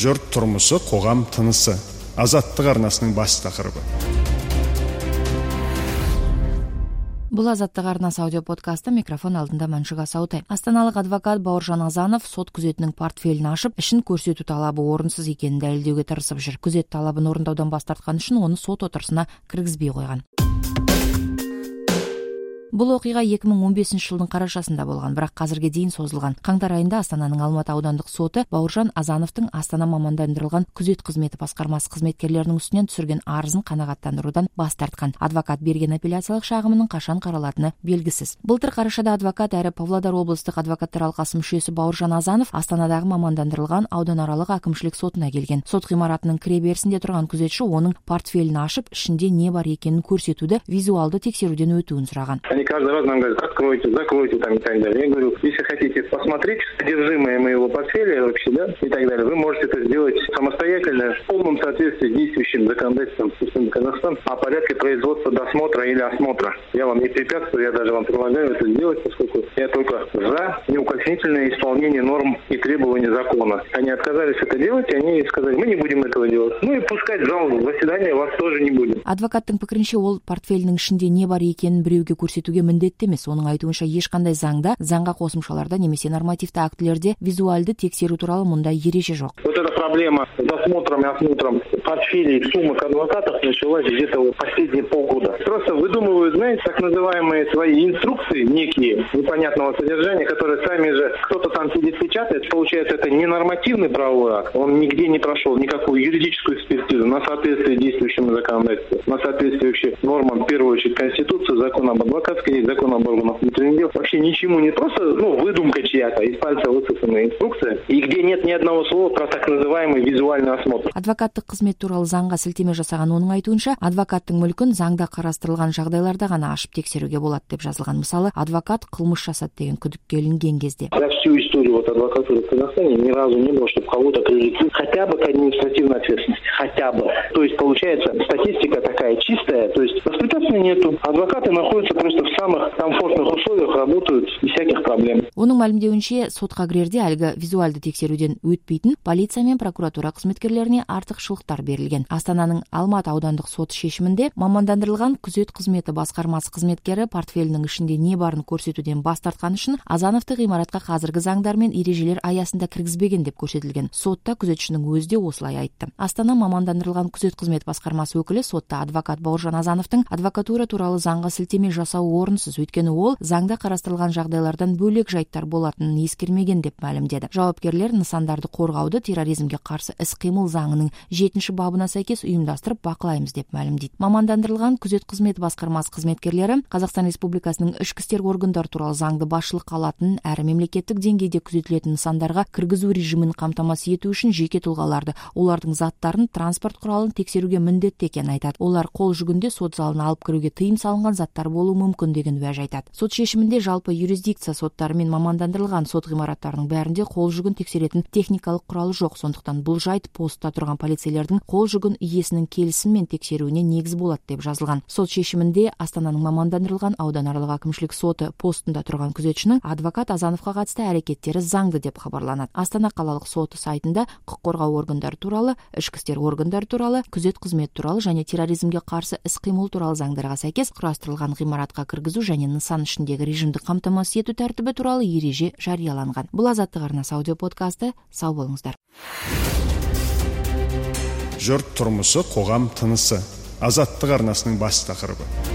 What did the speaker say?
Жұрт тұрмысы, қоғам тынысы. Азаттық арнасының бас тақырыбы. Бұл Азаттық арнасы аудиоподкасты, микрофон алдында Маншуга Саутай. Астаналық адвокат Бауыржан Азанов сот күзетінің портфелін ашып, ішін көрсету талабы орынсыз екенін дәлелдеуге тырысып жүр. Күзет талабын орындаудан бас тартқан үшін оны сот отырысына кіргізбей қойған. Бұл оқиға 2015 жылдың қарашасында болған, бірақ қазірге дейін созылған. Қаңтар айында Астананың Алматы аудандық соты Бауыржан Азановтың Астана мамандандырылған күзет қызметі басқармасы қызметкерлерінің үстінен түсірген арызын қанағаттандырудан бас тартқан. Адвокат берген апелляциялық шағымының қашан қаралатыны белгісіз. Былтыр қарашада адвокат әрі Павлодар облыстық адвокаттар алқасы мүшесі Бауыржан Азанов Астанадағы мамандандырылған ауданаралық әкімшілік сотына келген. Сот ғимаратының кіреберісінде тұрған күзетші оның портфелін ашып, ішінде не бар екенін көрсетуді, визуалды тексеруден өтуін сұраған. Каждый раз нам говорят: откройте, закройте там и так далее. Я говорю: если хотите посмотреть содержимое моего портфеля вообще, да, и так далее, вы можете это сделать самостоятельно, в полном соответствии с действующим законодательством Республики Казахстан о порядке производства досмотра или осмотра. Я вам не препятствую, я даже вам предлагаю это сделать, поскольку я только за неукоснительное исполнение норм и требований закона. Они отказались это делать, и они сказали: мы не будем этого делать. Ну и пускать в зал заседания вас тоже не будем. Адвокаттың пікірінше, ол портфелінің ішінде не бар екенін біреуге көрсетуге міндетті емес. Оның айтуынша ешқандай заңға қосымшаларда немесе нормативті актілерде визуальды тексеру туралы мұндай ереже жоқ. Вот эта проблема с досмотром и осмотром портфелей сумок адвокатов началась где-то последние полгода. Просто выдумывают, знаете, так называемые свои инструкции, некие непонятного содержания, которые сами же кто-то там сидит печатает. Получается, это не нормативный правовой акт, он нигде не прошел никакую юридическую экспертизу на соответствие действующему законодательству, на соответствие вообще нормам, в первую очередь, Конституции, закона об адвокатской, закон об органах внутренних дел. Вообще ничему не просто, выдумка чья-то, из пальца высосанная инструкция, и где нет ни одного слова про так называемый визуальный осмотр. Адвокаттық қызмет туралы заңға сілтеме жасаған оның айтуынша, адвокаттың мүлкін заңда қарастырылған жағдайларда ғана ашып тексеруге болады деп жазылған. Мысалы, адвокат қылмыс жасады деген күдікке ілінген кезде. За всю историю адвокатуры в Казахстане ни разу не было, чтобы кого-то привлекли хотя бы к административной ответственности. Хотя бы. То есть, получается, статистика такая чистая, то есть воспитателей нету. Адвокаты находятся просто в самых комфортных условиях, работают без всяких проблем. Оның мәлімдеуінше, сотқа кірерде әлгі визуалды тексеруден өтпейтін полиция мен прокуратура қызметкерлеріне артықшылықтар берілген. Астананың Алматы аудандық соты шешімінде мамандандырылған күзет қызметі басқармасы қызметкері портфелінің ішінде не барын көрсетуден бас тартқан үшін Азановты ғимаратқа қазіргі заңдар мен ережелер аясында кіргізбеген деп көрсетілген. Сотта күзетшінің өзі де осылай айтты. Астана мамандандырылған күзет қызмет басқармасы өкілі сотта адвокат Бауыржан Азановтың адвокатура туралы заңға сілтеме жасау орынсыз, өйткені ол заңда қарастырылған жағдайлардан бөлек жайттар болатынын ескермеген деп мәлімдеді. Жауапкерлер нысандарды қорғауды терроризмге қарсы іс-қимыл заңының 7 бабына сәйкес ұйымдастырып бақылаймыз деп мәлімдейді. Мамандандырылған күзет қызметі басқармасы қызметкерлері Қазақстан Республикасының ішкі істер органдары туралы заңды басшылыққа алатын әрі мемлекеттік деңгейде күзетілетін нысандарға кіргізу режимін қамтамасыз ету үшін жеке тұлғаларды, олардың заттарын, транспорт құралын тексеруге міндетті екенін айтады. Олар қол жүгінде сот залына алып кіруге тыйым салынған заттар болуы мүмкін деген уәж айтады. Сот шешімінде жалпы юрисдикция соттары мен мамандандырылған сот ғимараттарының бәрінде қол жүгін тексеретін техникалық құралы жоқ. Сондықтан бұл жайт постта тұрған полицейлердің қол жүгін иесінің келісіммен тексеруіне негіз болады деп жазылған. Сот шешімінде Астананың мамандандырылған ауданаралық әкімшілік соты постында тұрған күзетшінің адвокат Азановқа қатысты әрекеттері заңды деп хабарланады. Астана қалалық соты сайтында құқық қорғау органдары туралы, ішкі істер органдары туралы, күзет қызметі туралы және терроризмге қарсы іс-қимыл туралы заңдарға сәйкес құрастырылған ғимаратқа кіргізу және нысан ішіндегі режимді қамтамасыз ету тәртібі туралы ереже жарияланған. Бұл Азаттық арнасы аудиоподкасты. Сау болыңыздар. Жұрт тұрмысы, қоғам тынысы. Азаттық арнасының бас тақырыбы.